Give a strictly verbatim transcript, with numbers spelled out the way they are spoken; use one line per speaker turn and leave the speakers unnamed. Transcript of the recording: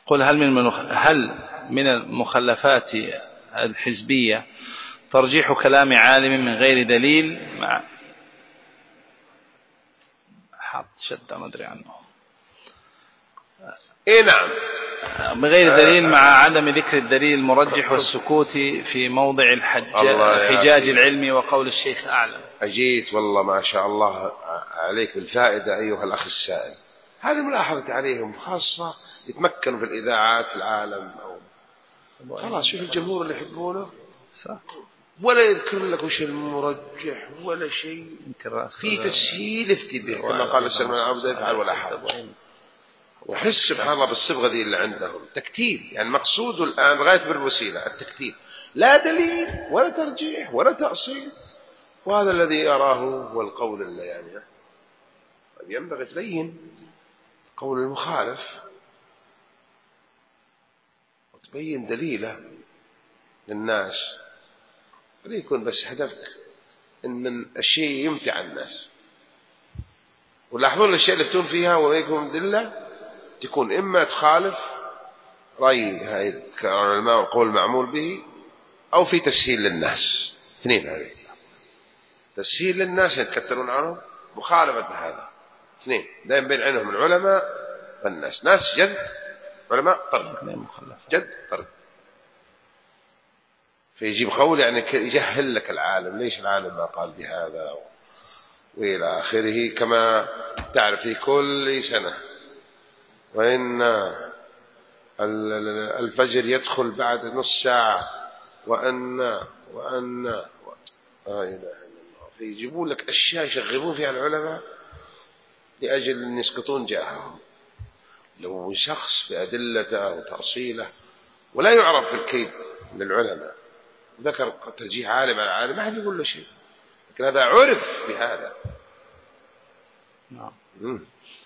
قل هل من هل من المخلفات الحزبية ترجيح كلام عالم من غير دليل مع حاط شدة ما أدري عنه
إيه نعم
من غير دليل مع عدم ذكر الدليل المرجح والسكوت في موضع الحجاج العلمي وقول الشيخ أعلم.
أجيت والله ما شاء الله عليك بالفائدة أيها الأخ السائل. هذه ملاحظة عليهم خاصة يتمكنوا في الإذاعات في العالم أو خلاص شوف الجمهور اللي يحبونه ولا يذكر لك وش المرجح ولا شيء في تسهيل افتبه كما قال السلمان العبد يفعل ولا حرج. وحس سبحان الله بالصبغة دي اللي عندهم تكتيل يعني مقصوده الآن غاية بالوسيلة التكتيل لا دليل ولا ترجيح ولا تأصيل. وهذا الذي يراه هو القول اللي يعني ينبغي تبين قول المخالف وتبين دليله للناس ولا يكون بس هدفك إن من الشيء يمتع الناس. ولاحظون الأشياء اللي يفتون فيها ويكون دلة تكون إما تخالف رأي هاي العلماء والقول المعمول به أو في تسهيل للناس. اثنين هذه تسهيل للناس يتكترون عنه مخالفة هذا. اثنين دائما بين عينهم العلماء والناس ناس جد علماء طرد جد طرد فيجيب قول يعني يجهل لك العالم ليش العالم ما قال بهذا وإلى آخره كما تعرف في كل سنة. وإن الفجر يدخل بعد نص ساعة وأن وأن لا إله إلا الله فيجيبون لك أشياء يشغلون فيها العلماء لأجل أن يسقطون جاههم. لو شخص بأدلته وتأصيله ولا يعرف في الكيد للعلماء ذكر ترجيح عالم على عالم ما حد يقول له شيء لكن هذا عرف بهذا. نعم.